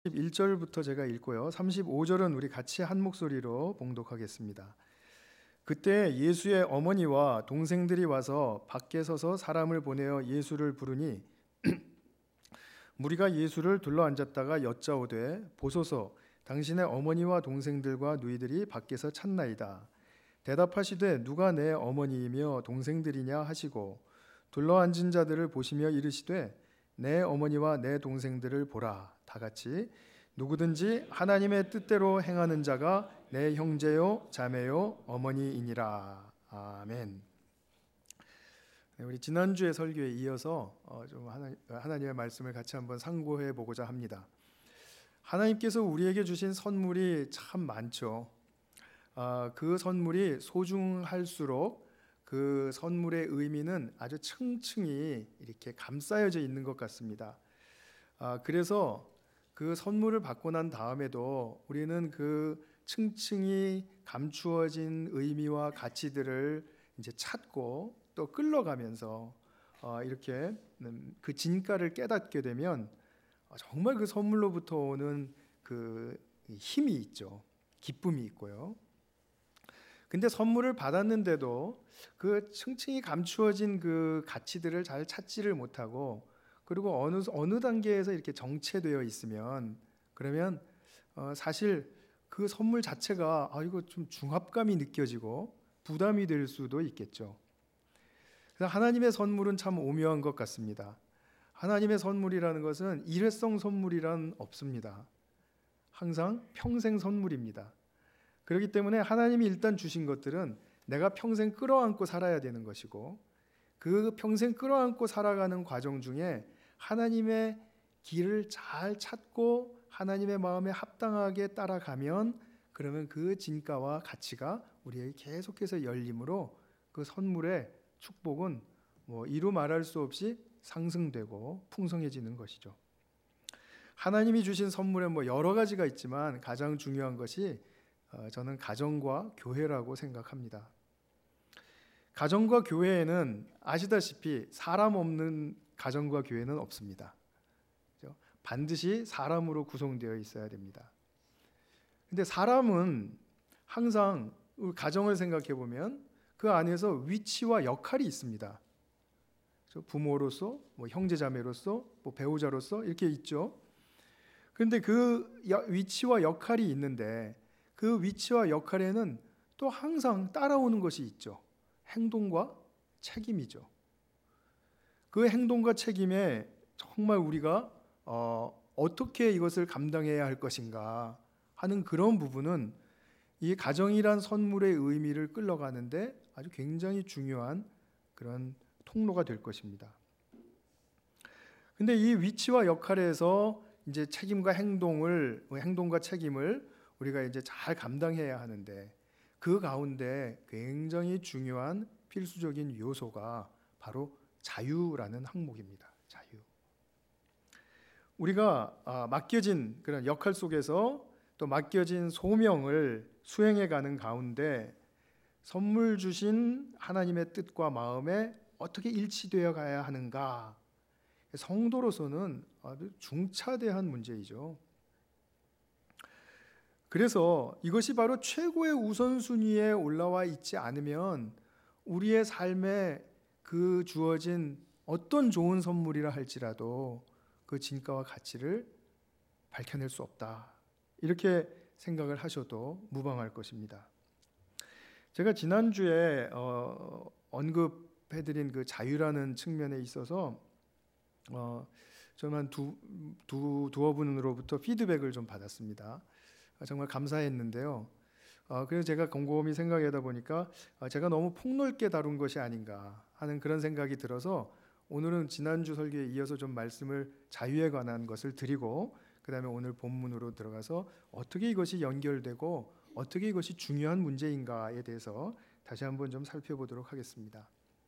1절부터 제가 읽고요. 35절은 우리 같이 한 목소리로 봉독하겠습니다. 그때 예수의 어머니와 동생들이 와서 밖에 서서 사람을 보내어 예수를 부르니 무리가 예수를 둘러앉았다가 여짜오되 보소서 당신의 어머니와 동생들과 누이들이 밖에서 찾나이다. 대답하시되 누가 내 어머니이며 동생들이냐 하시고 둘러앉은 자들을 보시며 이르시되 내 어머니와 내 동생들을 보라. 다 같이 누구든지 하나님의 뜻대로 행하는 자가 내 형제요 자매요 어머니이니라. 아멘. 네, 우리 지난주의 설교에 이어서 좀 하나님의 말씀을 같이 한번 상고해 보고자 합니다. 하나님께서 우리에게 주신 선물이 참 많죠. 그 선물이 소중할수록 그 선물의 의미는 아주 층층이 이렇게 감싸여져 있는 것 같습니다. 그래서 그 선물을 받고 난 다음에도 우리는 그 층층이 감추어진 의미와 가치들을 이제 찾고 또 끌러가면서 이렇게 그 진가를 깨닫게 되면 정말 그 선물로부터 오는 그 힘이 있죠. 기쁨이 있고요. 근데 선물을 받았는데도 그 층층이 감추어진 그 가치들을 잘 찾지를 못하고 그리고 어느 단계에서 이렇게 정체되어 있으면 그러면 사실 그 선물 자체가 이거 좀 중압감이 느껴지고 부담이 될 수도 있겠죠. 그래서 하나님의 선물은 참 오묘한 것 같습니다. 하나님의 선물이라는 것은 일회성 선물이란 없습니다. 항상 평생 선물입니다. 그렇기 때문에 하나님이 일단 주신 것들은 내가 평생 끌어안고 살아야 되는 것이고 그 평생 끌어안고 살아가는 과정 중에 하나님의 길을 잘 찾고 하나님의 마음에 합당하게 따라가면 그러면 그 진가와 가치가 우리에게 계속해서 열림으로 그 선물의 축복은 이루 말할 수 없이 상승되고 풍성해지는 것이죠. 하나님이 주신 선물에 여러 가지가 있지만 가장 중요한 것이 저는 가정과 교회라고 생각합니다. 가정과 교회에는 아시다시피 사람 없는 가정과 교회는 없습니다. 반드시 사람으로 구성되어 있어야 됩니다. 근데 사람은 항상 가정을 생각해 보면 그 안에서 위치와 역할이 있습니다. 부모로서, 형제자매로서, 배우자로서 이렇게 있죠. 그런데 그 위치와 역할이 있는데 그 위치와 역할에는 또 항상 따라오는 것이 있죠. 행동과 책임이죠. 그 행동과 책임에 정말 우리가 어떻게 이것을 감당해야 할 것인가 하는 그런 부분은 이 가정이란 선물의 의미를 끌어가는데 아주 굉장히 중요한 그런 통로가 될 것입니다. 근데 이 위치와 역할에서 이제 행동과 책임을 우리가 이제 잘 감당해야 하는데 그 가운데 굉장히 중요한 필수적인 요소가 바로 자유라는 항목입니다. 자유. 우리가 맡겨진 그런 역할 속에서 또 맡겨진 소명을 수행해 가는 가운데 선물 주신 하나님의 뜻과 마음에 어떻게 일치되어 가야 하는가? 성도로서는 아주 중차대한 문제이죠. 그래서 이것이 바로 최고의 우선순위에 올라와 있지 않으면 우리의 삶에 그 주어진 어떤 좋은 선물이라 할지라도 그 진가와 가치를 밝혀낼 수 없다. 이렇게 생각을 하셔도 무방할 것입니다. 제가 지난주에 언급해드린 그 자유라는 측면에 있어서 저는 두어 분으로부터 피드백을 좀 받았습니다. 정말 감사했는데요. 그래서 제가 곰곰이 생각하다 보니까 제가 너무 폭넓게 다룬 것이 아닌가 하는 그런 생각이 들어서 오늘은 지난주 설교에 이어서 좀 말씀을 자유에 관한 것을 드리고 그 다음에 오늘 본문으로 들어가서 어떻게 이것이 연결되고 어떻게 이것이 중요한 문제인가에 대해서 다시 한번 좀 살펴보도록 하겠습니다.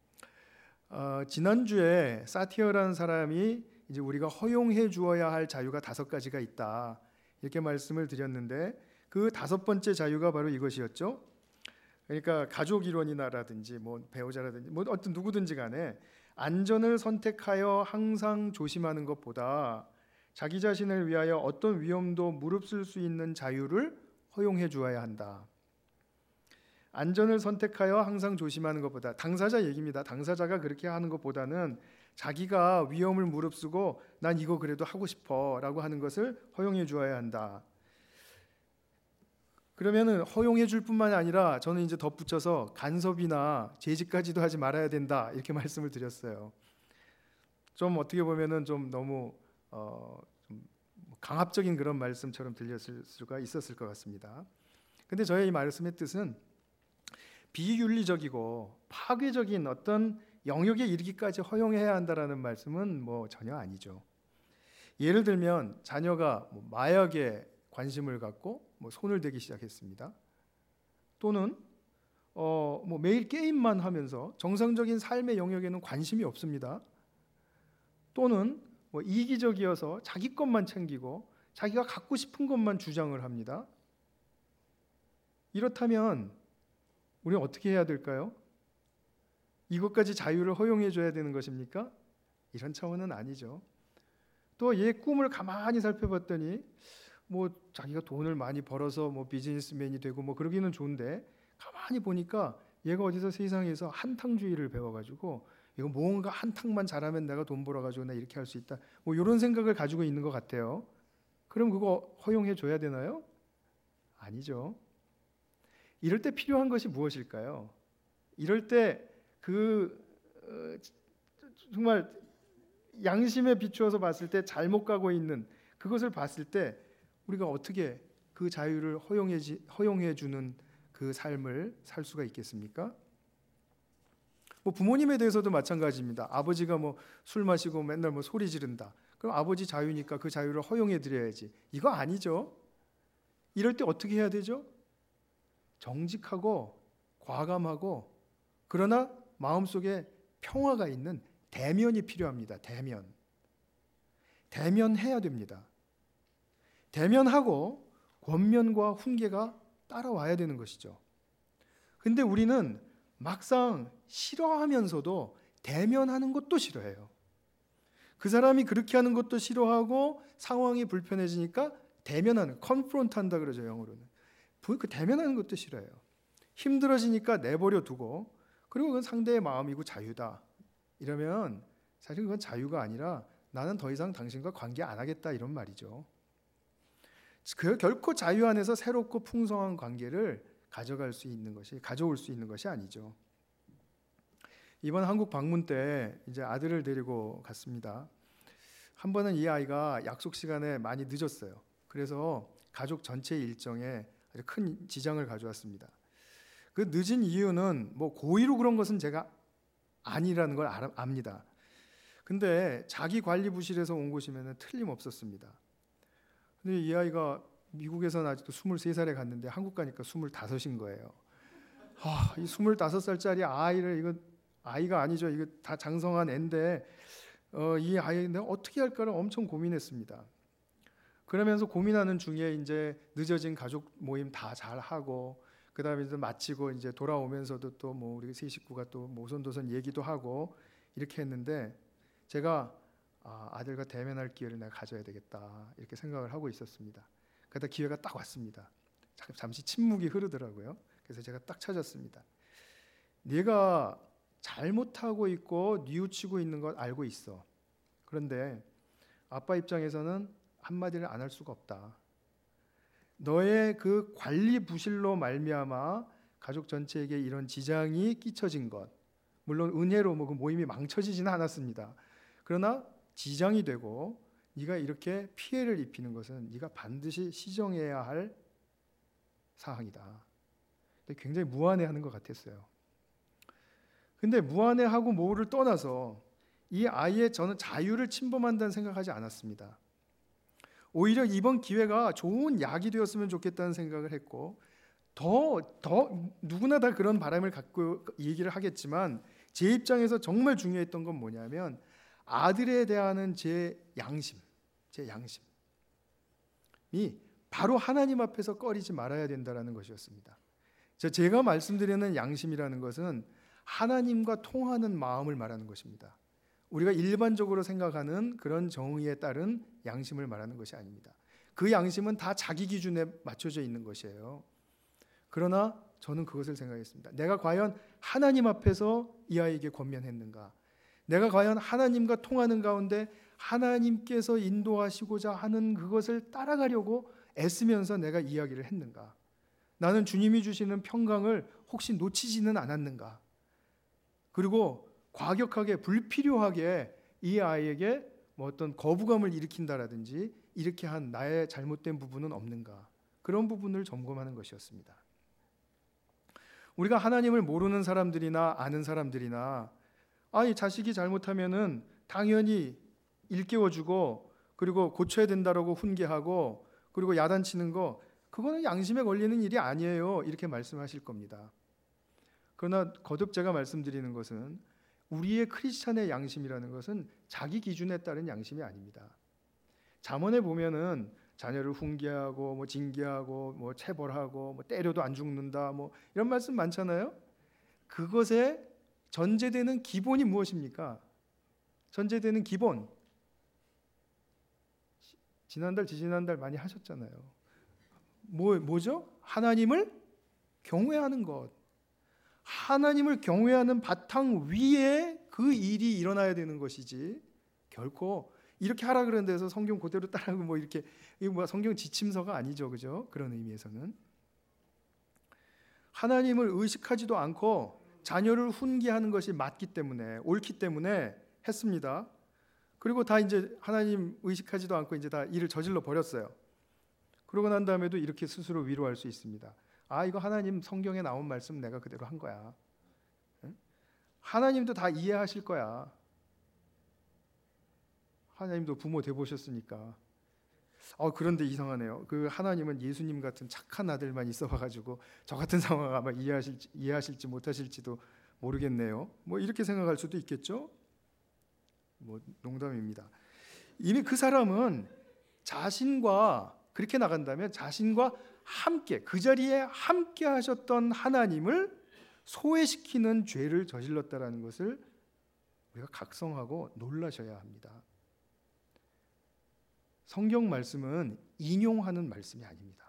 지난주에 사티어라는 사람이 이제 우리가 허용해 주어야 할 자유가 5가지가 있다. 이렇게 말씀을 드렸는데 그 5번째 자유가 바로 이것이었죠. 그러니까 가족 일원이라든지 배우자라든지 어떤 누구든지 간에 안전을 선택하여 항상 조심하는 것보다 자기 자신을 위하여 어떤 위험도 무릅쓸 수 있는 자유를 허용해 주어야 한다. 안전을 선택하여 항상 조심하는 것보다, 당사자 얘기입니다. 당사자가 그렇게 하는 것보다는 자기가 위험을 무릅쓰고 난 이거 그래도 하고 싶어 라고 하는 것을 허용해 주어야 한다. 그러면은 허용해 줄 뿐만 아니라 저는 이제 덧붙여서 간섭이나 제지까지도 하지 말아야 된다 이렇게 말씀을 드렸어요. 좀 어떻게 보면은 좀 너무 좀 강압적인 그런 말씀처럼 들렸을 수가 있었을 것 같습니다. 근데 저의 이 말씀의 뜻은 비윤리적이고 파괴적인 어떤 영역에 이르기까지 허용해야 한다라는 말씀은 뭐 전혀 아니죠. 예를 들면 자녀가 마약에 관심을 갖고 손을 대기 시작했습니다. 또는 매일 게임만 하면서 정상적인 삶의 영역에는 관심이 없습니다. 또는 이기적이어서 자기 것만 챙기고 자기가 갖고 싶은 것만 주장을 합니다. 이렇다면 우리는 어떻게 해야 될까요? 이것까지 자유를 허용해 줘야 되는 것입니까? 이런 차원은 아니죠. 또 얘 꿈을 가만히 살펴봤더니 자기가 돈을 많이 벌어서 비즈니스맨이 되고 그러기는 좋은데 가만히 보니까 얘가 어디서 세상에서 한탕주의를 배워가지고 이거 뭔가 한탕만 잘하면 내가 돈 벌어가지고 나 이렇게 할 수 있다. 이런 생각을 가지고 있는 것 같아요. 그럼 그거 허용해 줘야 되나요? 아니죠. 이럴 때 필요한 것이 무엇일까요? 이럴 때 정말 양심에 비추어서 봤을 때 잘못 가고 있는 그것을 봤을 때 우리가 어떻게 그 자유를 허용해 주는 그 삶을 살 수가 있겠습니까? 부모님에 대해서도 마찬가지입니다. 아버지가 술 마시고 맨날 소리 지른다. 그럼 아버지 자유니까 그 자유를 허용해 드려야지. 이거 아니죠. 이럴 때 어떻게 해야 되죠? 정직하고 과감하고 그러나 마음속에 평화가 있는 대면이 필요합니다. 대면해야 됩니다. 대면하고 권면과 훈계가 따라와야 되는 것이죠. 근데 우리는 막상 싫어하면서도 대면하는 것도 싫어해요. 그 사람이 그렇게 하는 것도 싫어하고 상황이 불편해지니까 대면하는, 컨프론트 한다 그러죠, 영어로는. 그 대면하는 것도 싫어해요. 힘들어지니까 내버려 두고 그리고 그건 상대의 마음이고 자유다. 이러면 사실 그건 자유가 아니라 나는 더 이상 당신과 관계 안 하겠다 이런 말이죠. 결코 자유 안에서 새롭고 풍성한 관계를 가져올 수 있는 것이 아니죠. 이번 한국 방문 때 이제 아들을 데리고 갔습니다. 한 번은 이 아이가 약속 시간에 많이 늦었어요. 그래서 가족 전체 일정에 아주 큰 지장을 가져왔습니다. 그 늦은 이유는 고의로 그런 것은 제가 아니라는 걸 압니다. 근데 자기 관리 부실에서 온 곳이면 틀림없었습니다. 근데 이 아이가 미국에서는 아직도 23살에 갔는데 한국 가니까 25인 거예요. 이 25살짜리 아이를, 이거 아이가 아니죠. 이거 다 장성한 애인데 이 아이 내가 어떻게 할까를 엄청 고민했습니다. 그러면서 고민하는 중에 이제 늦어진 가족 모임 다 잘하고 그다음에 이제 마치고 이제 돌아오면서도 또 우리 세 식구가 또 오손도손 얘기도 하고 이렇게 했는데 제가 아들과 대면할 기회를 내가 가져야 되겠다 이렇게 생각을 하고 있었습니다. 그러다 기회가 딱 왔습니다. 잠시 침묵이 흐르더라고요. 그래서 제가 딱 찾았습니다. 네가 잘못하고 있고 뉘우치고 있는 걸 알고 있어. 그런데 아빠 입장에서는 한마디를 안 할 수가 없다. 너의 그 관리 부실로 말미암아 가족 전체에게 이런 지장이 끼쳐진 것, 물론 은혜로 그 모임이 망쳐지지는 않았습니다. 그러나 지장이 되고 네가 이렇게 피해를 입히는 것은 네가 반드시 시정해야 할 사항이다. 굉장히 무안해하는 것 같았어요. 근데 무안해하고 뭐를 떠나서 이 아이의 저는 자유를 침범한다는 생각하지 않았습니다. 오히려 이번 기회가 좋은 약이 되었으면 좋겠다는 생각을 했고 더 누구나 다 그런 바람을 갖고 얘기를 하겠지만 제 입장에서 정말 중요했던 건 뭐냐면 아들에 대한 제 양심이 바로 하나님 앞에서 꺼리지 말아야 된다는 것이었습니다. 제가 말씀드리는 양심이라는 것은 하나님과 통하는 마음을 말하는 것입니다. 우리가 일반적으로 생각하는 그런 정의에 따른 양심을 말하는 것이 아닙니다. 그 양심은 다 자기 기준에 맞춰져 있는 것이에요. 그러나 저는 그것을 생각했습니다. 내가 과연 하나님 앞에서 이 아이에게 권면했는가? 내가 과연 하나님과 통하는 가운데 하나님께서 인도하시고자 하는 그것을 따라가려고 애쓰면서 내가 이야기를 했는가? 나는 주님이 주시는 평강을 혹시 놓치지는 않았는가? 그리고 과격하게 불필요하게 이 아이에게 뭐 어떤 거부감을 일으킨다라든지 이렇게 한 나의 잘못된 부분은 없는가? 그런 부분을 점검하는 것이었습니다. 우리가 하나님을 모르는 사람들이나 아는 사람들이나 아니 자식이 잘못하면은 당연히 일깨워주고 그리고 고쳐야 된다라고 훈계하고 그리고 야단치는 거 그거는 양심에 걸리는 일이 아니에요 이렇게 말씀하실 겁니다. 그러나 거듭 제가 말씀드리는 것은 우리의 크리스찬의 양심이라는 것은 자기 기준에 따른 양심이 아닙니다. 잠언에 보면은 자녀를 훈계하고 뭐 징계하고 뭐 체벌하고 뭐 때려도 안 죽는다 뭐 이런 말씀 많잖아요. 그것에 전제되는 기본이 무엇입니까? 전제되는 기본. 지난달 지지난달 많이 하셨잖아요. 뭐죠? 하나님을 경외하는 것. 하나님을 경외하는 바탕 위에 그 일이 일어나야 되는 것이지 결코 이렇게 하라 그런 데서 성경 그대로 따라하고 뭐 이렇게 뭐 성경 지침서가 아니죠, 그죠? 그런 의미에서는 하나님을 의식하지도 않고 자녀를 훈계하는 것이 맞기 때문에 옳기 때문에 했습니다. 그리고 다 이제 하나님 의식하지도 않고 이제 다 일을 저질러 버렸어요. 그러고 난 다음에도 이렇게 스스로 위로할 수 있습니다. 아, 이거 하나님 성경에 나온 말씀 내가 그대로 한 거야. 응? 하나님도 다 이해하실 거야. 하나님도 부모 돼 보셨으니까. 그런데 이상하네요. 그 하나님은 예수님 같은 착한 아들만 있어봐가지고 저 같은 상황 아마 이해하실지 못하실지도 모르겠네요. 뭐 이렇게 생각할 수도 있겠죠. 뭐 농담입니다. 이미 그 사람은 자신과 그렇게 나간다면 자신과 함께 그 자리에 함께 하셨던 하나님을 소외시키는 죄를 저질렀다라는 것을 우리가 각성하고 놀라셔야 합니다. 성경 말씀은 인용하는 말씀이 아닙니다.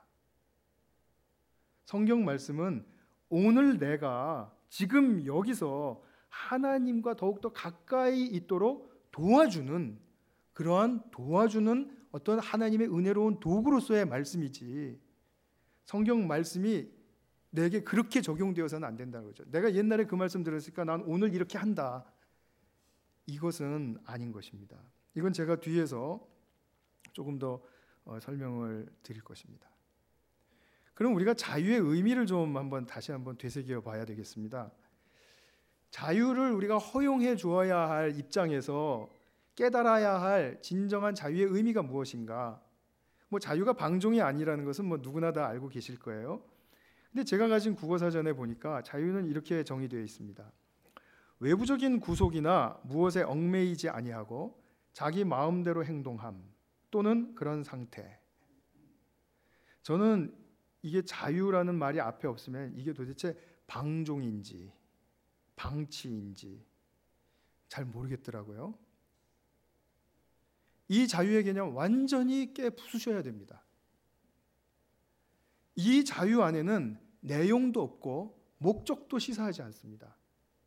성경 말씀은 오늘 내가 지금 여기서 하나님과 더욱더 가까이 있도록 도와주는 그러한 도와주는 어떤 하나님의 은혜로운 도구로서의 말씀이지 성경 말씀이 내게 그렇게 적용되어서는 안 된다는 거죠. 내가 옛날에 그 말씀 들었으니까 난 오늘 이렇게 한다. 이것은 아닌 것입니다. 이건 제가 뒤에서 조금 더 설명을 드릴 것입니다. 그럼 우리가 자유의 의미를 좀 다시 한번 되새겨 봐야 되겠습니다. 자유를 우리가 허용해 주어야 할 입장에서 깨달아야 할 진정한 자유의 의미가 무엇인가? 뭐 자유가 방종이 아니라는 것은 뭐 누구나 다 알고 계실 거예요. 근데 제가 가진 국어사전에 보니까 자유는 이렇게 정의되어 있습니다. 외부적인 구속이나 무엇에 얽매이지 아니하고 자기 마음대로 행동함 또는 그런 상태. 저는 이게 자유라는 말이 앞에 없으면 이게 도대체 방종인지 방치인지 잘 모르겠더라고요. 이 자유의 개념 완전히 깨부수셔야 됩니다. 이 자유 안에는 내용도 없고 목적도 시사하지 않습니다.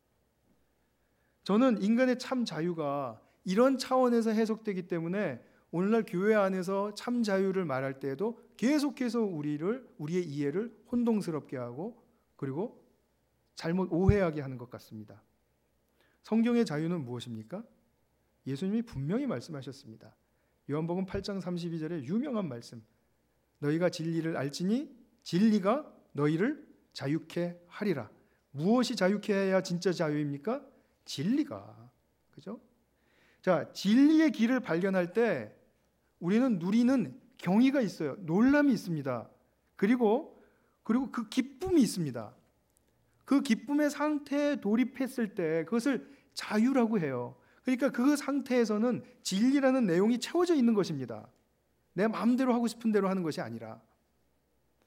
저는 인간의 참 자유가 이런 차원에서 해석되기 때문에 오늘날 교회 안에서 참 자유를 말할 때에도 계속해서 우리의 이해를 혼동스럽게 하고 그리고 잘못 오해하게 하는 것 같습니다. 성경의 자유는 무엇입니까? 예수님이 분명히 말씀하셨습니다. 요한복음 8장 32절의 유명한 말씀. 너희가 진리를 알지니 진리가 너희를 자유케 하리라. 무엇이 자유케 해야 진짜 자유입니까? 진리가. 그죠? 자, 진리의 길을 발견할 때 우리는 누리는 경의가 있어요. 놀람이 있습니다. 그리고 그 기쁨이 있습니다. 그 기쁨의 상태에 돌입했을 때 그것을 자유라고 해요. 그러니까 그 상태에서는 진리라는 내용이 채워져 있는 것입니다. 내 마음대로 하고 싶은 대로 하는 것이 아니라.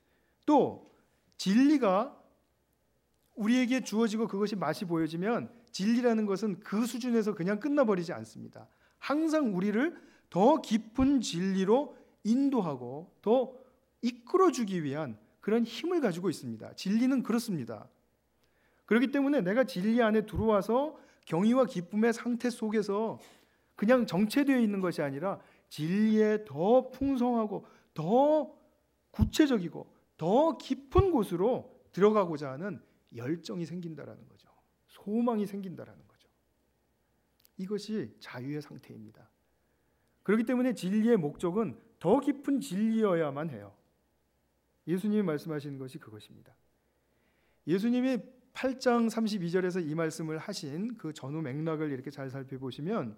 또 진리가 우리에게 주어지고 그것이 맛이 보여지면 진리라는 것은 그 수준에서 그냥 끝나버리지 않습니다. 항상 우리를 더 깊은 진리로 인도하고 더 이끌어주기 위한 그런 힘을 가지고 있습니다. 진리는 그렇습니다. 그렇기 때문에 내가 진리 안에 들어와서 경의와 기쁨의 상태 속에서 그냥 정체되어 있는 것이 아니라 진리에 더 풍성하고 더 구체적이고 더 깊은 곳으로 들어가고자 하는 열정이 생긴다라는 거죠. 소망이 생긴다라는 거죠. 이것이 자유의 상태입니다. 그렇기 때문에 진리의 목적은 더 깊은 진리여야만 해요. 예수님이 말씀하시는 것이 그것입니다. 예수님이 8장 32절에서 이 말씀을 하신 그 전후 맥락을 이렇게 잘 살펴보시면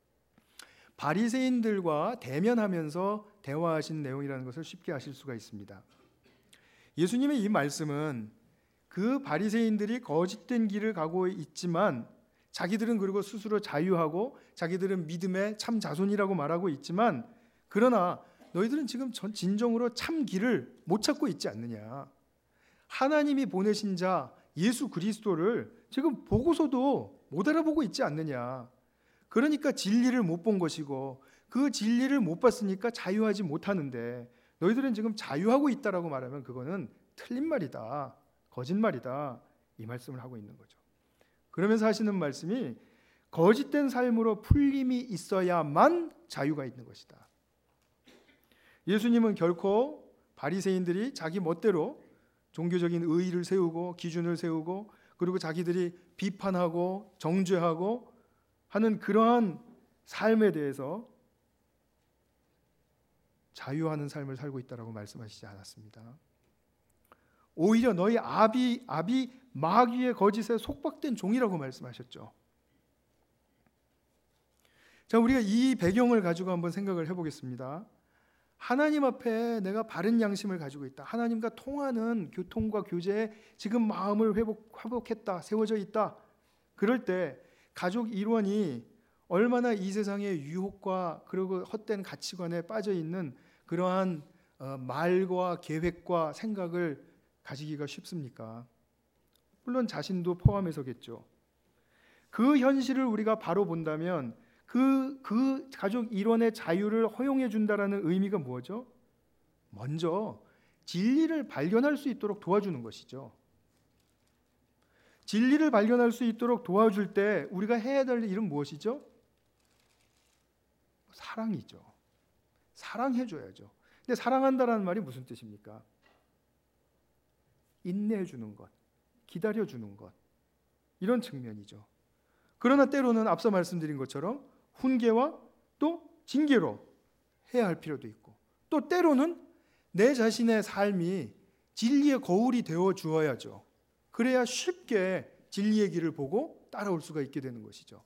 바리새인들과 대면하면서 대화하신 내용이라는 것을 쉽게 아실 수가 있습니다. 예수님의 이 말씀은 그 바리새인들이 거짓된 길을 가고 있지만 자기들은 그리고 스스로 자유하고 자기들은 믿음의 참 자손이라고 말하고 있지만 그러나 너희들은 지금 진정으로 참 길을 못 찾고 있지 않느냐. 하나님이 보내신 자 예수 그리스도를 지금 보고서도 못 알아보고 있지 않느냐. 그러니까 진리를 못 본 것이고 그 진리를 못 봤으니까 자유하지 못하는데 너희들은 지금 자유하고 있다라고 말하면 그거는 틀린 말이다. 거짓말이다. 이 말씀을 하고 있는 거죠. 그러면서 하시는 말씀이 거짓된 삶으로 풀림이 있어야만 자유가 있는 것이다. 예수님은 결코 바리새인들이 자기 멋대로 종교적인 의의를 세우고 기준을 세우고 그리고 자기들이 비판하고 정죄하고 하는 그러한 삶에 대해서 자유하는 삶을 살고 있다라고 말씀하시지 않았습니다. 오히려 너희 아비 마귀의 거짓에 속박된 종이라고 말씀하셨죠. 자, 우리가 이 배경을 가지고 한번 생각을 해보겠습니다. 하나님 앞에 내가 바른 양심을 가지고 있다. 하나님과 통하는 교통과 교제에 지금 마음을 회복했다. 세워져 있다. 그럴 때 가족 일원이 얼마나 이 세상의 유혹과 그리고 헛된 가치관에 빠져 있는 그러한 말과 계획과 생각을 가지기가 쉽습니까? 물론 자신도 포함해서겠죠. 그 현실을 우리가 바로 본다면 그 가족 일원의 자유를 허용해 준다라는 의미가 뭐죠? 먼저 진리를 발견할 수 있도록 도와주는 것이죠. 진리를 발견할 수 있도록 도와줄 때 우리가 해야 될 일은 무엇이죠? 사랑이죠. 사랑해 줘야죠. 근데 사랑한다라는 말이 무슨 뜻입니까? 인내해 주는 것, 기다려 주는 것. 이런 측면이죠. 그러나 때로는 앞서 말씀드린 것처럼 훈계와 또 징계로 해야 할 필요도 있고 또 때로는 내 자신의 삶이 진리의 거울이 되어 주어야죠. 그래야 쉽게 진리의 길을 보고 따라올 수가 있게 되는 것이죠.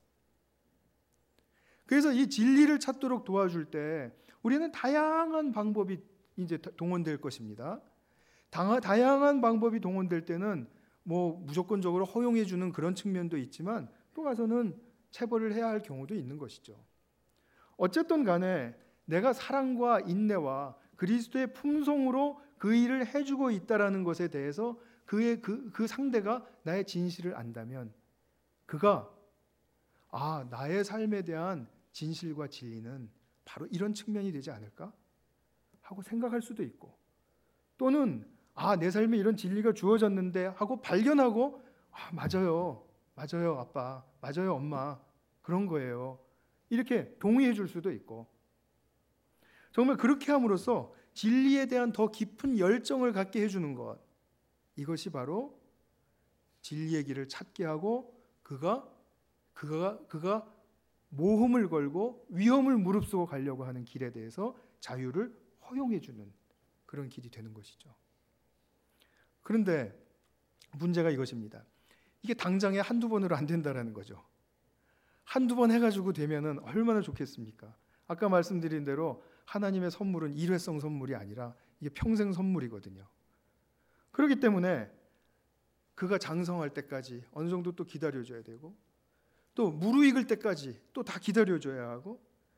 그래서 이 진리를 찾도록 도와줄 때 우리는 다양한 방법이 이제 동원될 것입니다. 다양한 방법이 동원될 때는 뭐 무조건적으로 허용해 주는 그런 측면도 있지만 또 가서는 체벌을 해야 할 경우도 있는 것이죠. 어쨌든 간에 내가 사랑과 인내와 그리스도의 품성으로 그 일을 해주고 있다라는 것에 대해서 그 상대가 나의 진실을 안다면 그가 나의 삶에 대한 진실과 진리는 바로 이런 측면이 되지 않을까 하고 생각할 수도 있고 또는 내 삶에 이런 진리가 주어졌는데 하고 발견하고 맞아요 아빠, 맞아요 엄마, 그런 거예요. 이렇게 동의해 줄 수도 있고 정말 그렇게 함으로써 진리에 대한 더 깊은 열정을 갖게 해주는 것, 이것이 바로 진리의 길을 찾게 하고 그가 모험을 걸고 위험을 무릅쓰고 가려고 하는 길에 대해서 자유를 허용해 주는 그런 길이 되는 것이죠. 그런데 문제가 이것입니다. 이게 당장에 한두 번으로 안 된다라는 거죠. 한두 번 해가지고 되면은 얼마나 좋겠습니까? 아까 말씀드린 대로 하나님의 선물은 일회성 선물이 아니라 이게 평생 선물이거든요. 그렇기 때문에 그가 장성할 때까지 어느 정도 또 기다려줘야 되고 또 무르익을 때까지 또 다 기다려줘야 하고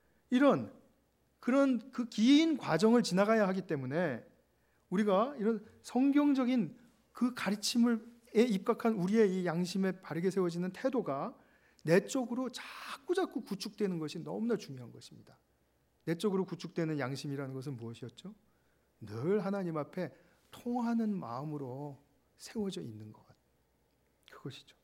그런 그 긴 과정을 지나가야 하기 때문에 우리가 이런 성경적인 그 가르침을 입각한 우리의 이 양심에 바르게 세워지는 태도가 내적으로 자꾸 구축되는 것이 너무나 중요한 것입니다. 내적으로 구축되는 양심이라는 것은 무엇이었죠? 늘 하나님 앞에 통하는 마음으로 세워져 있는 것. 그것이죠.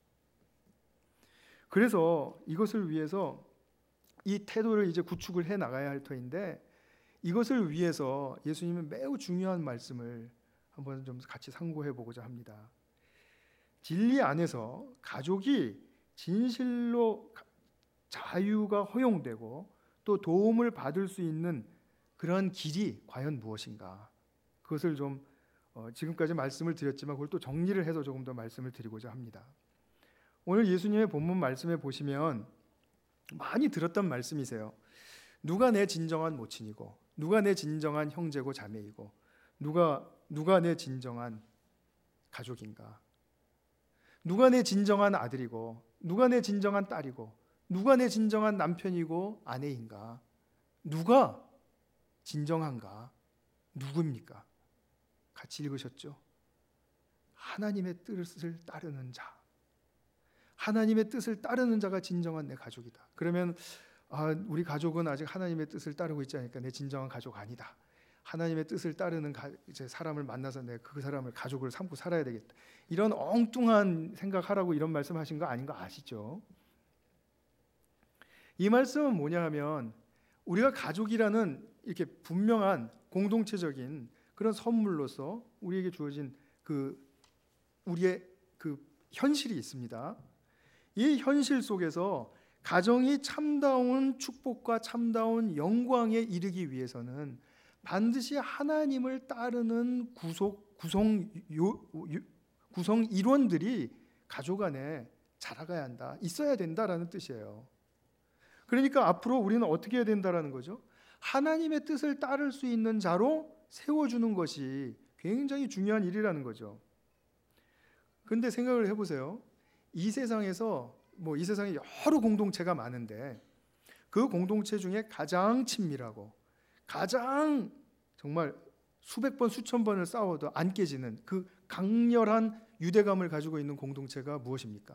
그래서 이것을 위해서 이 태도를 이제 구축을 해 나가야 할 터인데, 이것을 위해서 예수님은 매우 중요한 말씀을 한번 좀 같이 상고해 보고자 합니다. 진리 안에서 가족이 진실로 자유가 허용되고 또 도움을 받을 수 있는 그러한 길이 과연 무엇인가? 그것을 좀 지금까지 말씀을 드렸지만 그걸 또 정리를 해서 조금 더 말씀을 드리고자 합니다. 오늘 예수님의 본문 말씀에 보시면 많이 들었던 말씀이세요. 누가 내 진정한 모친이고, 누가 내 진정한 형제고 자매이고, 누가 내 진정한 가족인가? 누가 내 진정한 아들이고, 누가 내 진정한 딸이고, 누가 내 진정한 남편이고 아내인가? 누가 진정한가? 누구입니까? 같이 읽으셨죠? 하나님의 뜻을 따르는 자. 하나님의 뜻을 따르는 자가 진정한 내 가족이다. 그러면 우리 가족은 아직 하나님의 뜻을 따르고 있지 않으니까 내 진정한 가족 아니다. 하나님의 뜻을 따르는 이제 사람을 만나서 내가 그 사람을 가족을 삼고 살아야 되겠다. 이런 엉뚱한 생각하라고 이런 말씀하신 거 아닌 거 아시죠? 이 말씀은 뭐냐 하면 우리가 가족이라는 이렇게 분명한 공동체적인 그런 선물로서 우리에게 주어진 우리의 현실이 있습니다. 이 현실 속에서 가정이 참다운 축복과 참다운 영광에 이르기 위해서는 반드시 하나님을 따르는 구성 일원들이 가족 안에 자라가야 한다, 있어야 된다라는 뜻이에요. 그러니까 앞으로 우리는 어떻게 해야 된다라는 거죠? 하나님의 뜻을 따를 수 있는 자로 세워주는 것이 굉장히 중요한 일이라는 거죠. 근데 생각을 해보세요. 이 세상에서 이 세상에 여러 공동체가 많은데 그 공동체 중에 가장 친밀하고 가장 정말 수백 번 수천 번을 싸워도 안 깨지는 그 강렬한 유대감을 가지고 있는 공동체가 무엇입니까?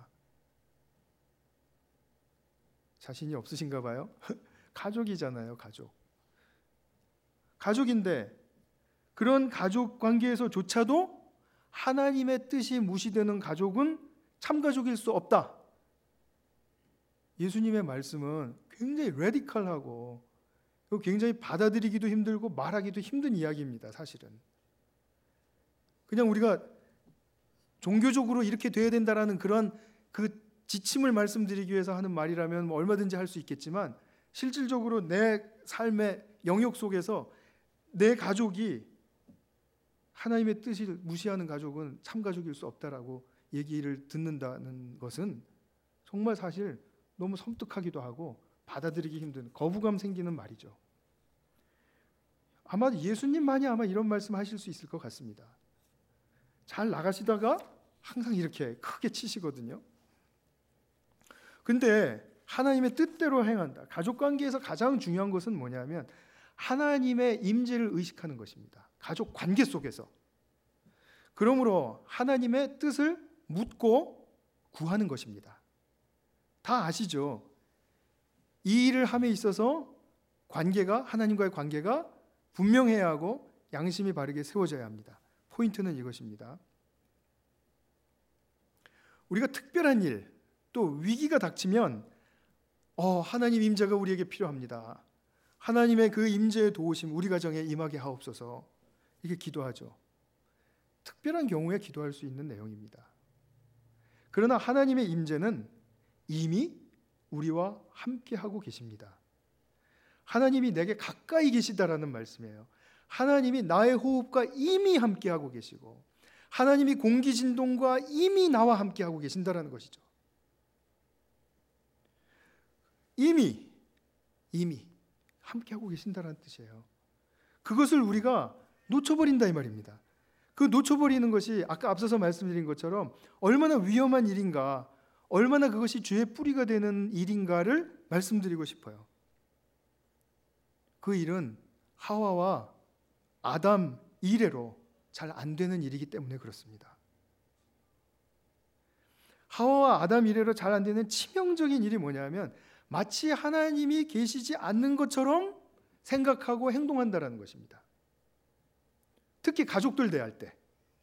자신이 없으신가 봐요. 가족이잖아요. 가족인데 그런 가족 관계에서조차도 하나님의 뜻이 무시되는 가족은 참가족일 수 없다. 예수님의 말씀은 굉장히 레디컬하고 굉장히 받아들이기도 힘들고 말하기도 힘든 이야기입니다. 사실은 그냥 우리가 종교적으로 이렇게 돼야 된다라는 그런 지침을 말씀드리기 위해서 하는 말이라면 얼마든지 할 수 있겠지만, 실질적으로 내 삶의 영역 속에서 내 가족이 하나님의 뜻을 무시하는 가족은 참가족일 수 없다라고 얘기를 듣는다는 것은 정말 사실 너무 섬뜩하기도 하고 받아들이기 힘든, 거부감 생기는 말이죠. 아마 예수님만이 이런 말씀 하실 수 있을 것 같습니다. 잘 나가시다가 항상 이렇게 크게 치시거든요. 근데 하나님의 뜻대로 행한다. 가족관계에서 가장 중요한 것은 뭐냐면 하나님의 임재를 의식하는 것입니다. 가족 관계 속에서. 그러므로 하나님의 뜻을 묻고 구하는 것입니다. 다 아시죠? 이 일을 함에 있어서 하나님과의 관계가 분명해야 하고 양심이 바르게 세워져야 합니다. 포인트는 이것입니다. 우리가 특별한 일, 또 위기가 닥치면 하나님 임재가 우리에게 필요합니다. 하나님의 그 임재의 도우심 우리 가정에 임하게 하옵소서, 이렇게 기도하죠. 특별한 경우에 기도할 수 있는 내용입니다. 그러나 하나님의 임재는 이미 우리와 함께 하고 계십니다. 하나님이 내게 가까이 계시다라는 말씀이에요. 하나님이 나의 호흡과 이미 함께 하고 계시고 하나님이 공기 진동과 이미 나와 함께 하고 계신다라는 것이죠. 이미 함께 하고 계신다라는 뜻이에요. 그것을 우리가 놓쳐버린다 이 말입니다. 그 놓쳐버리는 것이 아까 앞서서 말씀드린 것처럼 얼마나 위험한 일인가, 얼마나 그것이 죄의 뿌리가 되는 일인가를 말씀드리고 싶어요. 그 일은 하와와 아담 이래로 잘 안 되는 일이기 때문에 그렇습니다. 하와와 아담 이래로 잘 안 되는 치명적인 일이 뭐냐면 마치 하나님이 계시지 않는 것처럼 생각하고 행동한다라는 것입니다. 특히 가족들 대할 때.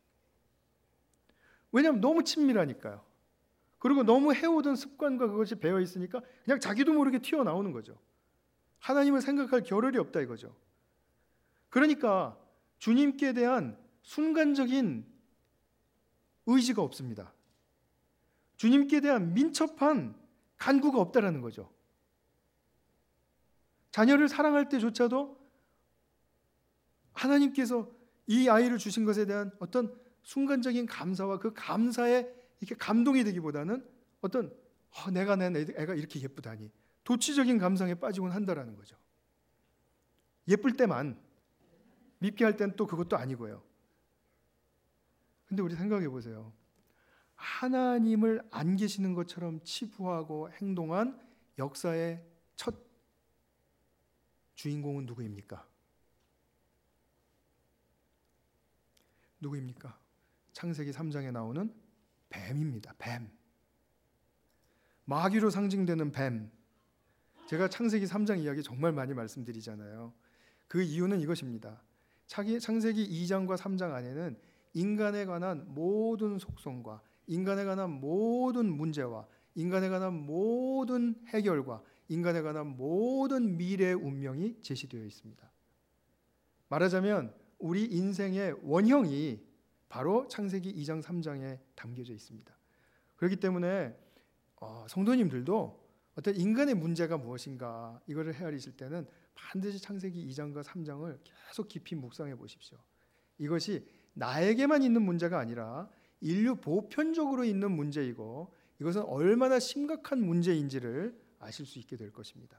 왜냐하면 너무 친밀하니까요. 그리고 너무 해오던 습관과 그것이 배어 있으니까 그냥 자기도 모르게 튀어나오는 거죠. 하나님을 생각할 겨를이 없다 이거죠. 그러니까 주님께 대한 순간적인 의지가 없습니다. 주님께 대한 민첩한 간구가 없다라는 거죠. 자녀를 사랑할 때조차도 하나님께서 이 아이를 주신 것에 대한 어떤 순간적인 감사와 그 감사에 이렇게 감동이 되기보다는 어떤 내가 낸 애가 이렇게 예쁘다니 도치적인 감상에 빠지곤 한다라는 거죠. 예쁠 때만, 밉게 할 때는 또 그것도 아니고요. 근데 우리 생각해 보세요. 하나님을 안 계시는 것처럼 치부하고 행동한 역사의 첫 주인공은 누구입니까? 누구입니까? 창세기 3장에 나오는 뱀입니다. 뱀. 마귀로 상징되는 뱀. 제가 창세기 3장 이야기 정말 많이 말씀드리잖아요. 그 이유는 이것입니다. 창세기 2장과 3장 안에는 인간에 관한 모든 속성과 인간에 관한 모든 문제와 인간에 관한 모든 해결과 인간에 관한 모든 미래의 운명이 제시되어 있습니다. 말하자면 우리 인생의 원형이 바로 창세기 2장 3장에 담겨져 있습니다. 그렇기 때문에 성도님들도 어떤 인간의 문제가 무엇인가 이거를 헤아리실 때는 반드시 창세기 2장과 3장을 계속 깊이 묵상해 보십시오. 이것이 나에게만 있는 문제가 아니라 인류 보편적으로 있는 문제이고 이것은 얼마나 심각한 문제인지를 아실 수 있게 될 것입니다.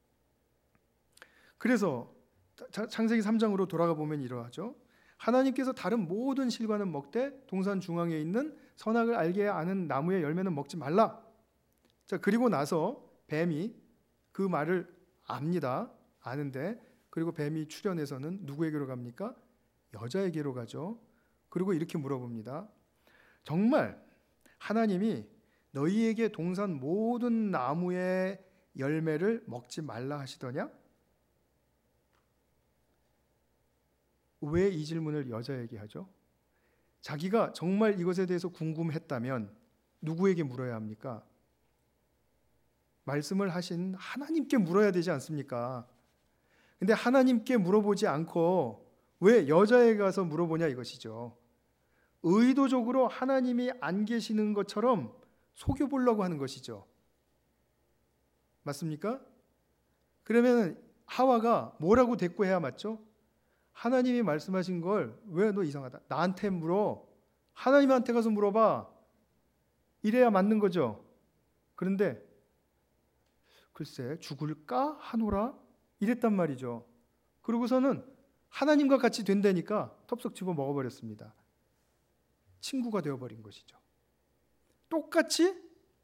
그래서 창세기 3장으로 돌아가 보면 이러하죠. 하나님께서 다른 모든 실과는 먹되 동산 중앙에 있는 선악을 알게 아는 나무의 열매는 먹지 말라. 자, 그리고 나서 뱀이 그 말을 압니다. 아는데 그리고 뱀이 출현해서는 누구에게로 갑니까? 여자에게로 가죠. 그리고 이렇게 물어봅니다. 정말 하나님이 너희에게 동산 모든 나무의 열매를 먹지 말라 하시더냐? 왜 이 질문을 여자에게 하죠? 자기가 정말 이것에 대해서 궁금했다면 누구에게 물어야 합니까? 말씀을 하신 하나님께 물어야 되지 않습니까? 근데 하나님께 물어보지 않고 왜 여자에게 가서 물어보냐 이것이죠. 의도적으로 하나님이 안 계시는 것처럼 속여보려고 하는 것이죠. 맞습니까? 그러면 하와가 뭐라고 대꾸해야 맞죠? 하나님이 말씀하신 걸 왜 너 이상하다. 나한테 물어. 하나님한테 가서 물어봐. 이래야 맞는 거죠. 그런데 글쎄 죽을까 하노라 이랬단 말이죠. 그러고서는 하나님과 같이 된다니까 텁썩 집어 먹어버렸습니다. 친구가 되어버린 것이죠. 똑같이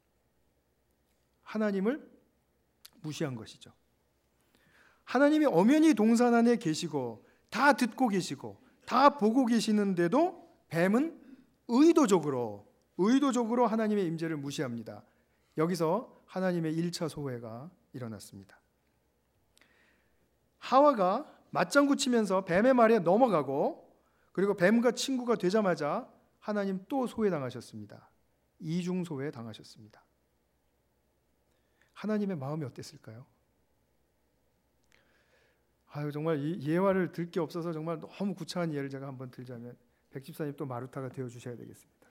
하나님을 무시한 것이죠. 하나님이 엄연히 동산 안에 계시고 다 듣고 계시고 다 보고 계시는데도 뱀은 의도적으로 하나님의 임재를 무시합니다. 여기서 하나님의 1차 소회가 일어났습니다. 하와가 맞장구 치면서 뱀의 말에 넘어가고 그리고 뱀과 친구가 되자마자 하나님 또 소회당하셨습니다. 이중 소회 당하셨습니다. 하나님의 마음이 어땠을까요? 정말 이 예화를 들 게 없어서 정말 너무 구차한 예를 제가 한번 들자면 백집사님 또 마루타가 되어주셔야 되겠습니다.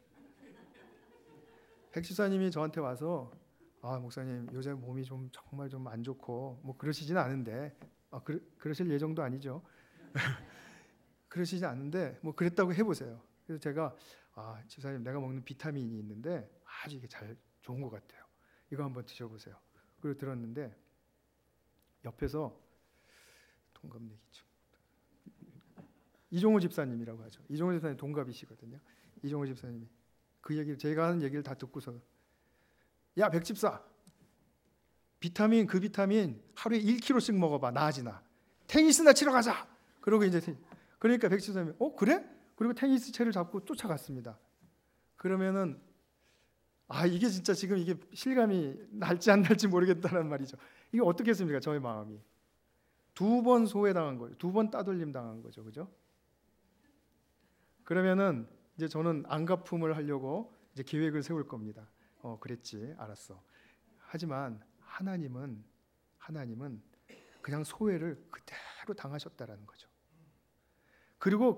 백집사님이 저한테 와서 목사님 요새 몸이 좀 정말 좀 안 좋고 뭐 그러시지는 않은데 그러실 예정도 아니죠. 그러시지 않는데 뭐 그랬다고 해보세요. 그래서 제가 집사님 내가 먹는 비타민이 있는데 아주 이게 잘 좋은 것 같아요. 이거 한번 드셔보세요. 그리고 들었는데 옆에서 동갑내기죠. 이종호 집사님이라고 하죠. 이종호 집사님 동갑이시거든요. 이종호 집사님이 그 얘기를 제가 하는 얘기를 다 듣고서 야 백집사 비타민 하루에 1kg씩 먹어봐 나아지나 테니스나 치러 가자. 그러고 이제 그러니까 백집사님이 그래? 그리고 테니스 채를 잡고 쫓아갔습니다. 그러면은 이게 진짜 지금 이게 실감이 날지 안 날지 모르겠다는 말이죠. 이게 어떻겠습니까? 저의 마음이 2번 소외당한 거예요. 2번 따돌림 당한 거죠, 그죠? 그러면은 이제 저는 안갚음을 하려고 이제 계획을 세울 겁니다. 그랬지, 알았어. 하지만 하나님은 그냥 소외를 그대로 당하셨다라는 거죠. 그리고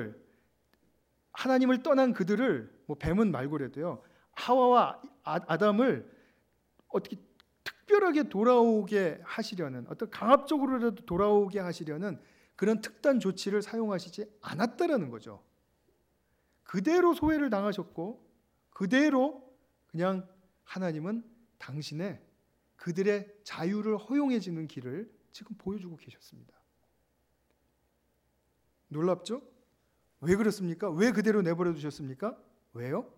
하나님을 떠난 그들을 뱀은 말고라도요, 하와와 아담을 어떻게 특별하게 돌아오게 하시려는, 어떤 강압적으로라도 돌아오게 하시려는 그런 특단 조치를 사용하시지 않았다라는 거죠. 그대로 소외를 당하셨고 그대로 그냥 하나님은 당신의 그들의 자유를 허용해지는 길을 지금 보여주고 계셨습니다. 놀랍죠? 왜 그렇습니까? 왜 그대로 내버려 두셨습니까? 왜요?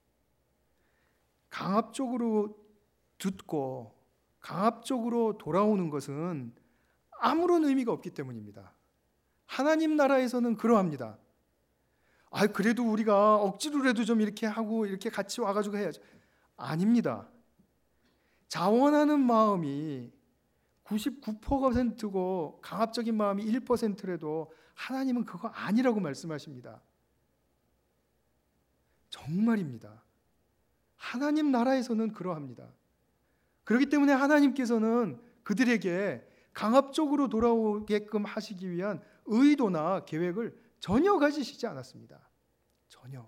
강압적으로 듣고 강압적으로 돌아오는 것은 아무런 의미가 없기 때문입니다. 하나님 나라에서는 그러합니다. 그래도 우리가 억지로라도 좀 이렇게 하고 이렇게 같이 와가지고 해야죠. 아닙니다. 자원하는 마음이 99%고 강압적인 마음이 1%라도 하나님은 그거 아니라고 말씀하십니다. 정말입니다. 하나님 나라에서는 그러합니다. 그렇기 때문에 하나님께서는 그들에게 강압적으로 돌아오게끔 하시기 위한 의도나 계획을 전혀 가지시지 않았습니다. 전혀.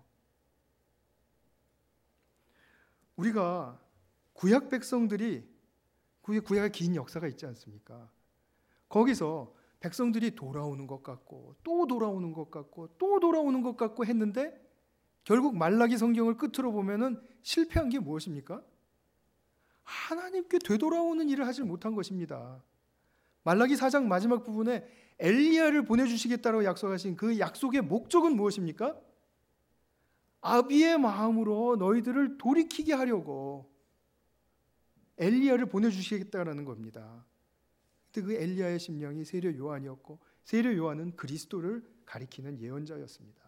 우리가 구약 백성들이, 구약의 긴 역사가 있지 않습니까? 거기서 백성들이 돌아오는 것 같고 또 돌아오는 것 같고 또 돌아오는 것 같고 했는데 결국 말라기 성경을 끝으로 보면은 실패한 게 무엇입니까? 하나님께 되돌아오는 일을 하지 못한 것입니다. 말라기 4장 마지막 부분에 엘리야를 보내주시겠다고 약속하신 그 약속의 목적은 무엇입니까? 아비의 마음으로 너희들을 돌이키게 하려고 엘리야를 보내주시겠다라는 겁니다. 그때 그 엘리야의 심령이 세례 요한이었고 세례 요한은 그리스도를 가리키는 예언자였습니다.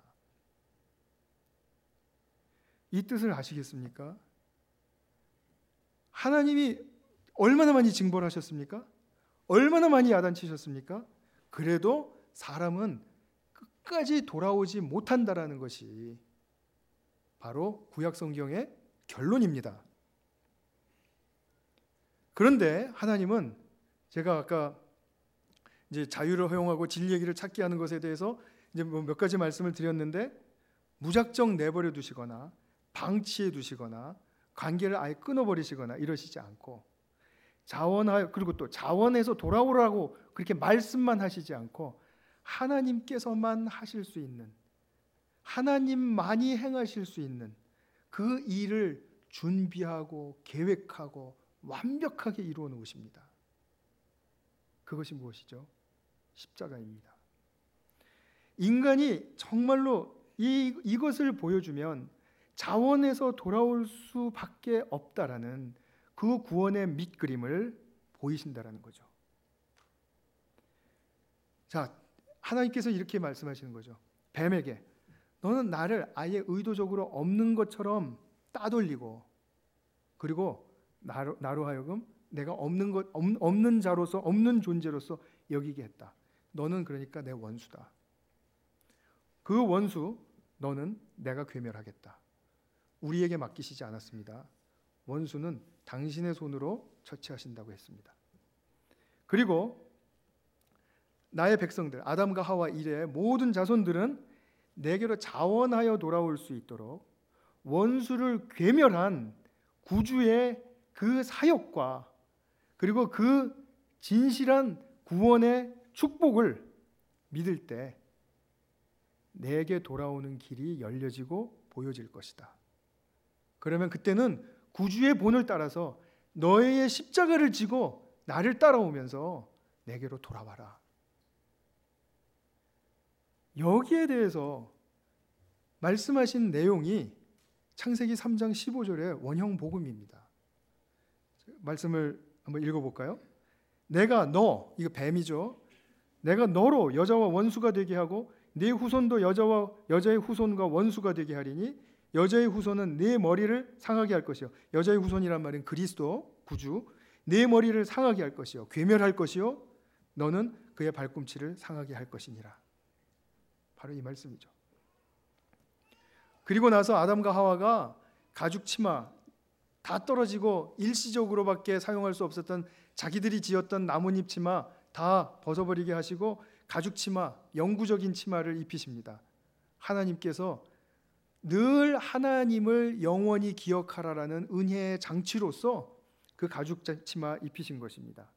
이 뜻을 아시겠습니까? 하나님이 얼마나 많이 징벌하셨습니까? 얼마나 많이 야단치셨습니까? 그래도 사람은 끝까지 돌아오지 못한다라는 것이 바로 구약 성경의 결론입니다. 그런데 하나님은 제가 아까 이제 자유를 허용하고 진리 얘기를 찾게 하는 것에 대해서 이제 몇 가지 말씀을 드렸는데 무작정 내버려 두시거나 방치해 두시거나 관계를 아예 끊어버리시거나 이러시지 않고 그리고 또 자원해서 돌아오라고 그렇게 말씀만 하시지 않고 하나님께서만 하실 수 있는, 하나님만이 행하실 수 있는 그 일을 준비하고 계획하고 완벽하게 이루어 놓으십니다. 그것이 무엇이죠? 십자가입니다. 인간이 정말로 이것을 보여주면 자원에서 돌아올 수밖에 없다라는 그 구원의 밑그림을 보이신다라는 거죠. 자, 하나님께서 이렇게 말씀하시는 거죠. 뱀에게 너는 나를 아예 의도적으로 없는 것처럼 따돌리고 그리고 나로 하여금 내가 없는 자로서 없는 존재로서 여기게 했다. 너는 그러니까 내 원수다. 그 원수 너는 내가 괴멸하겠다. 우리에게 맡기시지 않았습니다. 원수는 당신의 손으로 처치하신다고 했습니다. 그리고 나의 백성들 아담과 하와 이래의 모든 자손들은 내게로 자원하여 돌아올 수 있도록 원수를 괴멸한 구주의 그 사역과 그리고 그 진실한 구원의 축복을 믿을 때 내게 돌아오는 길이 열려지고 보여질 것이다. 그러면 그때는 구주의 본을 따라서 너의 십자가를 지고 나를 따라오면서 내게로 돌아와라. 여기에 대해서 말씀하신 내용이 창세기 3장 15절의 원형 복음입니다. 말씀을 한번 읽어볼까요? 내가 이거 뱀이죠. 내가 너로 여자와 원수가 되게 하고 네 후손도 여자의 후손과 원수가 되게 하리니 여자의 후손은 네 머리를 상하게 할 것이요. 여자의 후손이란 말은 그리스도 구주. 네 머리를 상하게 할 것이요. 괴멸할 것이요. 너는 그의 발꿈치를 상하게 할 것이니라. 바로 이 말씀이죠. 그리고 나서 아담과 하와가 가죽 치마 다 떨어지고 일시적으로밖에 사용할 수 없었던 자기들이 지었던 나뭇잎 치마 다 벗어버리게 하시고 가죽 치마, 영구적인 치마를 입히십니다. 하나님께서 늘 하나님을 영원히 기억하라라는 은혜의 장치로서 그 가죽 치마 입히신 것입니다.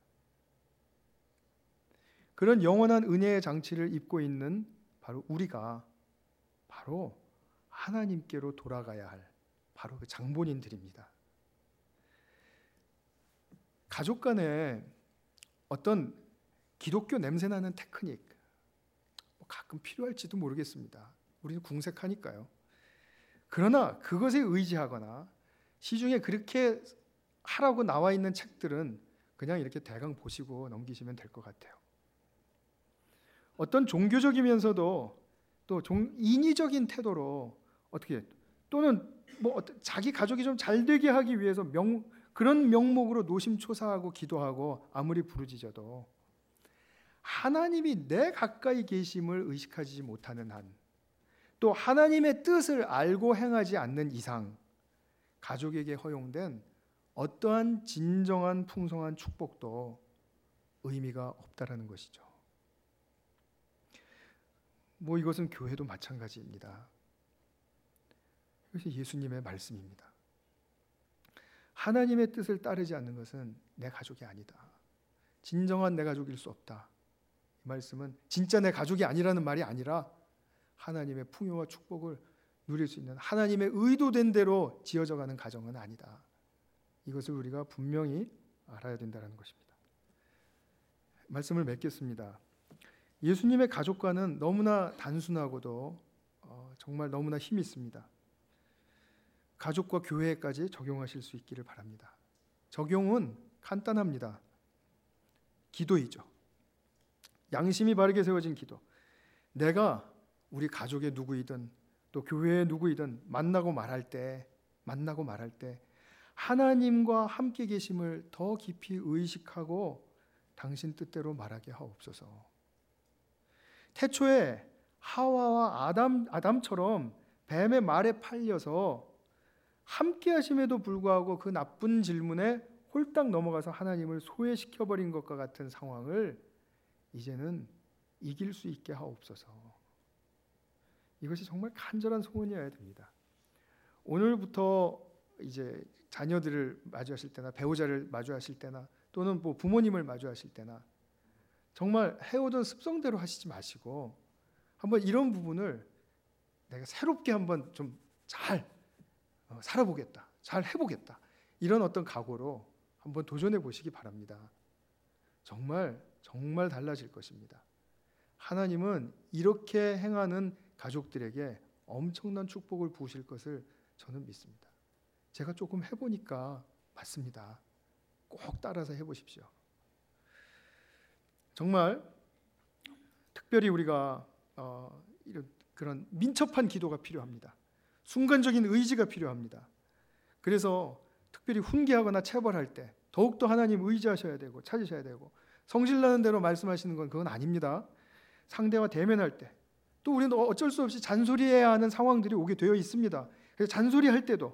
그런 영원한 은혜의 장치를 입고 있는 바로 우리가 바로 하나님께로 돌아가야 할 바로 그 장본인들입니다. 가족 간에 어떤 기독교 냄새나는 테크닉 가끔 필요할지도 모르겠습니다. 우리는 궁색하니까요. 그러나 그것에 의지하거나 시중에 그렇게 하라고 나와 있는 책들은 그냥 이렇게 대강 보시고 넘기시면 될 것 같아요. 어떤 종교적이면서도 또 인위적인 태도로 어떻게 또는 뭐 자기 가족이 좀 잘 되게 하기 위해서 그런 명목으로 노심초사하고 기도하고 아무리 부르짖어도 하나님이 내 가까이 계심을 의식하지 못하는 한, 또 하나님의 뜻을 알고 행하지 않는 이상 가족에게 허용된 어떠한 진정한 풍성한 축복도 의미가 없다라는 것이죠. 뭐 이것은 교회도 마찬가지입니다. 이것이 예수님의 말씀입니다. 하나님의 뜻을 따르지 않는 것은 내 가족이 아니다. 진정한 내 가족일 수 없다. 이 말씀은 진짜 내 가족이 아니라는 말이 아니라 하나님의 풍요와 축복을 누릴 수 있는 하나님의 의도된 대로 지어져가는 가정은 아니다. 이것을 우리가 분명히 알아야 된다는 것입니다. 말씀을 맺겠습니다. 예수님의 가족관은 너무나 단순하고도 정말 너무나 힘이 있습니다. 가족과 교회까지 적용하실 수 있기를 바랍니다. 적용은 간단합니다. 기도이죠. 양심이 바르게 세워진 기도. 내가 우리 가족의 누구이든 또 교회의 누구이든 만나고 말할 때 하나님과 함께 계심을 더 깊이 의식하고 당신 뜻대로 말하게 하옵소서. 태초에 하와와 아담처럼 뱀의 말에 팔려서 함께 하심에도 불구하고 그 나쁜 질문에 홀딱 넘어가서 하나님을 소외시켜버린 것과 같은 상황을 이제는 이길 수 있게 하옵소서. 이것이 정말 간절한 소원이어야 됩니다. 오늘부터 이제 자녀들을 마주하실 때나 배우자를 마주하실 때나 또는 뭐 부모님을 마주하실 때나 정말 해오던 습성대로 하시지 마시고 한번 이런 부분을 내가 새롭게 한번 좀 잘 살아보겠다, 잘 해보겠다, 이런 어떤 각오로 한번 도전해 보시기 바랍니다. 정말 달라질 것입니다. 하나님은 이렇게 행하는 가족들에게 엄청난 축복을 부으실 것을 저는 믿습니다. 제가 조금 해보니까 맞습니다. 꼭 따라서 해보십시오. 정말 특별히 우리가 그런 민첩한 기도가 필요합니다. 순간적인 의지가 필요합니다. 그래서 특별히 훈계하거나 체벌할 때 더욱더 하나님 의지하셔야 되고 찾으셔야 되고, 성질나는 대로 말씀하시는 건 그건 아닙니다. 상대와 대면할 때 또 우리는 어쩔 수 없이 잔소리해야 하는 상황들이 오게 되어 있습니다. 그래서 잔소리할 때도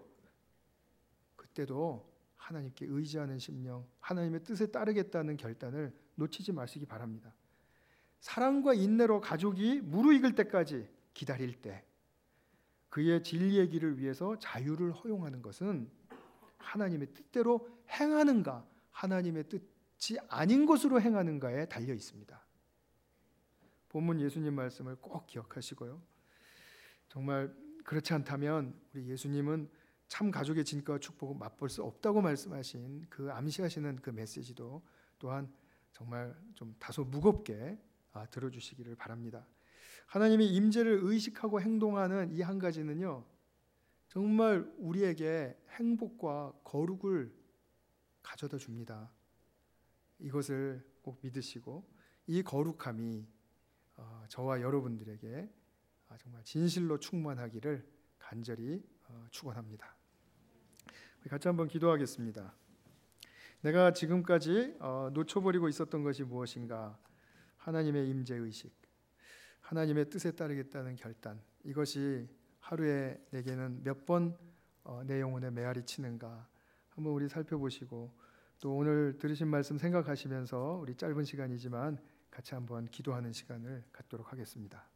그때도 하나님께 의지하는 심령, 하나님의 뜻에 따르겠다는 결단을 놓치지 마시기 바랍니다. 사랑과 인내로 가족이 무르익을 때까지 기다릴 때 그의 진리의 길을 위해서 자유를 허용하는 것은 하나님의 뜻대로 행하는가, 하나님의 뜻이 아닌 것으로 행하는가에 달려 있습니다. 본문 예수님 말씀을 꼭 기억하시고요. 정말 그렇지 않다면 우리 예수님은 참 가족의 진가와 축복을 맛볼 수 없다고 말씀하신 그 암시하시는 그 메시지도 또한 정말 좀 다소 무겁게 들어주시기를 바랍니다. 하나님의 임재를 의식하고 행동하는 이 한 가지는요, 정말 우리에게 행복과 거룩을 가져다 줍니다. 이것을 꼭 믿으시고 이 거룩함이 저와 여러분들에게 정말 진실로 충만하기를 간절히 축원합니다. 우리 같이 한번 기도하겠습니다. 내가 지금까지 놓쳐버리고 있었던 것이 무엇인가? 하나님의 임재 의식, 하나님의 뜻에 따르겠다는 결단, 이것이 하루에 내게는 몇 번 내 영혼에 메아리 치는가 한번 우리 살펴보시고, 또 오늘 들으신 말씀 생각하시면서 우리 짧은 시간이지만 같이 한번 기도하는 시간을 갖도록 하겠습니다.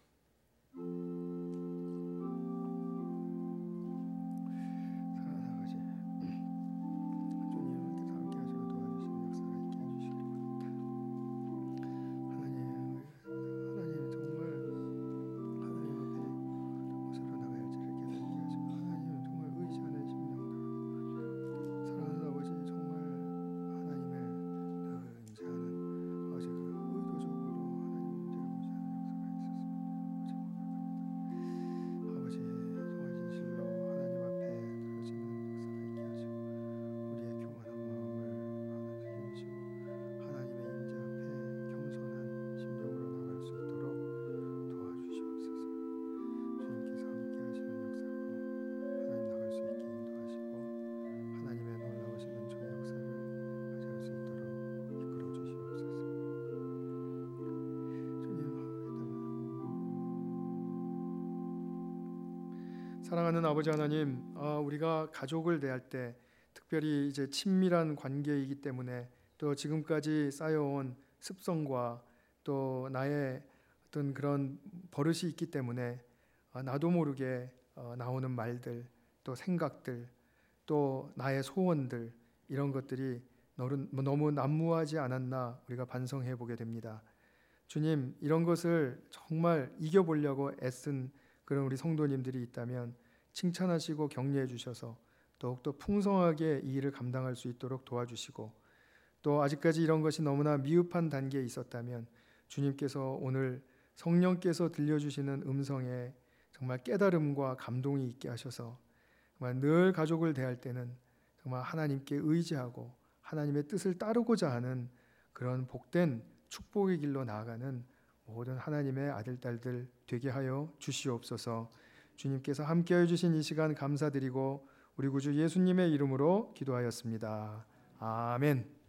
사랑하는 아버지 하나님, 우리가 가족을 대할 때 특별히 이제 친밀한 관계이기 때문에, 또 지금까지 쌓여온 습성과 또 나의 어떤 그런 버릇이 있기 때문에 나도 모르게 나오는 말들, 또 생각들, 또 나의 소원들, 이런 것들이 너무 난무하지 않았나 우리가 반성해 보게 됩니다. 주님, 이런 것을 정말 이겨보려고 애쓴 그런 우리 성도님들이 있다면 칭찬하시고 격려해 주셔서 더욱더 풍성하게 이 일을 감당할 수 있도록 도와주시고, 또 아직까지 이런 것이 너무나 미흡한 단계에 있었다면 주님께서 오늘 성령께서 들려주시는 음성에 정말 깨달음과 감동이 있게 하셔서 정말 늘 가족을 대할 때는 정말 하나님께 의지하고 하나님의 뜻을 따르고자 하는 그런 복된 축복의 길로 나아가는 모든 하나님의 아들, 딸들 되게 하여 주시옵소서. 주님께서 함께해 주신 이 시간 감사드리고 우리 구주 예수님의 이름으로 기도하였습니다. 아멘.